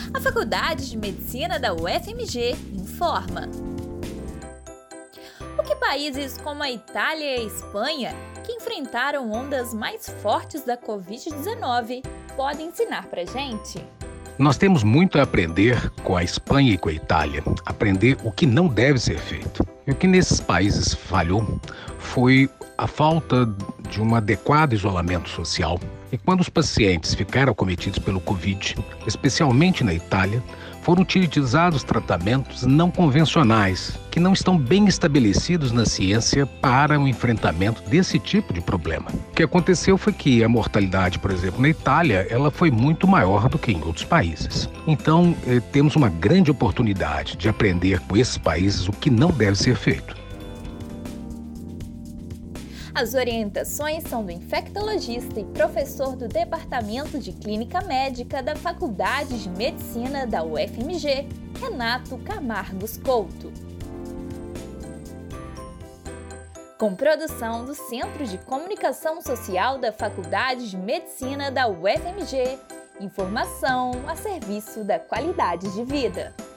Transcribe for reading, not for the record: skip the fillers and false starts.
A Faculdade de Medicina da UFMG informa. O que países como a Itália e a Espanha, que enfrentaram ondas mais fortes da Covid-19, podem ensinar pra gente? Nós temos muito a aprender com a Espanha e com a Itália, aprender o que não deve ser feito. E o que nesses países falhou foi a falta de um adequado isolamento social. E quando os pacientes ficaram acometidos pelo Covid, especialmente na Itália, foram utilizados tratamentos não convencionais, que não estão bem estabelecidos na ciência para o enfrentamento desse tipo de problema. O que aconteceu foi que a mortalidade, por exemplo, na Itália, ela foi muito maior do que em outros países. Então, temos uma grande oportunidade de aprender com esses países o que não deve ser feito. As orientações são do infectologista e professor do Departamento de Clínica Médica da Faculdade de Medicina da UFMG, Renato Camargos Couto. Com produção do Centro de Comunicação Social da Faculdade de Medicina da UFMG, informação a serviço da qualidade de vida.